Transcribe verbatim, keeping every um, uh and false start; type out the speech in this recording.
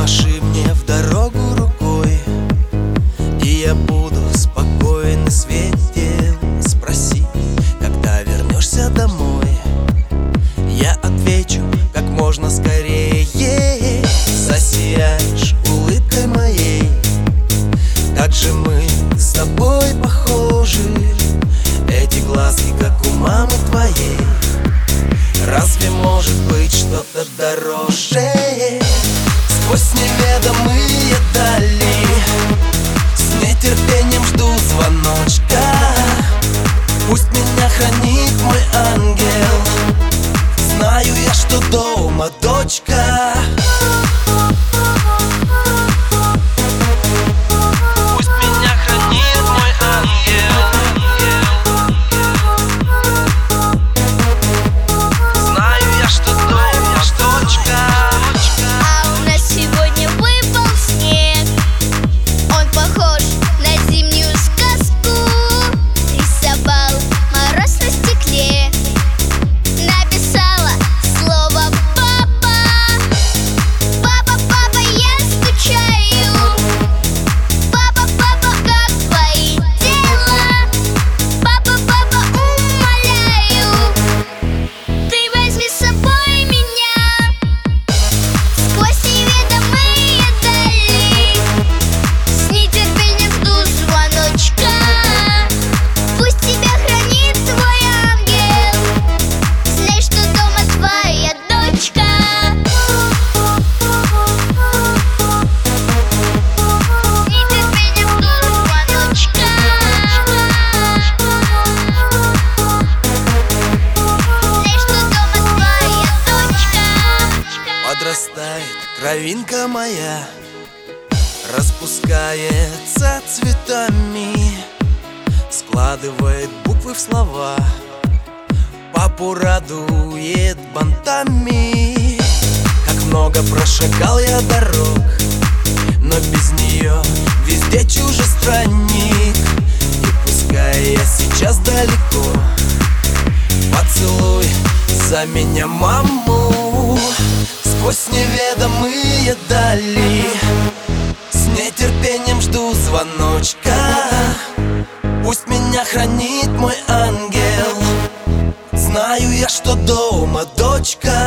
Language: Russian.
Помаши мне в дорогу рукой, и я буду спокоен и светел. Спроси, когда вернешься домой, я отвечу как можно скорее. Засияешь улыбкой моей, как же мы с тобой похожи. Эти глазки, как у мамы твоей. Разве может быть что-то дороже? Сквозь неведомые дали с нетерпением жду звоночка. Пусть меня хранит мой ангел. Знаю я, что дома дочка. Пусть меня хранит мой ангел. Знаю я, что дома дочка. А у нас сегодня выпал снег. Он похож на зимнюю сказку. Рисовал мороз на стекле. Написала слово «папа». Папа, папа, я скучаю. Папа, папа, как твои дела? Папа, папа, умоляю, ты возьми с собой меня сквозь неведомые дали. С нетерпением жду звоночка. Пусть тебя хранит твой ангел. Знай, что дома твоя дочка. С нетерпением жду звоночка. Знай, что дома твоя дочка. Подрастает кровинка моя, распускается цветами, складывает буквы в слова, папу радует бантами. Как много прошагал я дорог, но без нее везде чужестранник. И пускай я сейчас далеко, поцелуй за меня маму. Сквозь неведомые дали с нетерпением жду звоночка. Пусть меня хранит мой ангел. Знаю я, что дома дочка.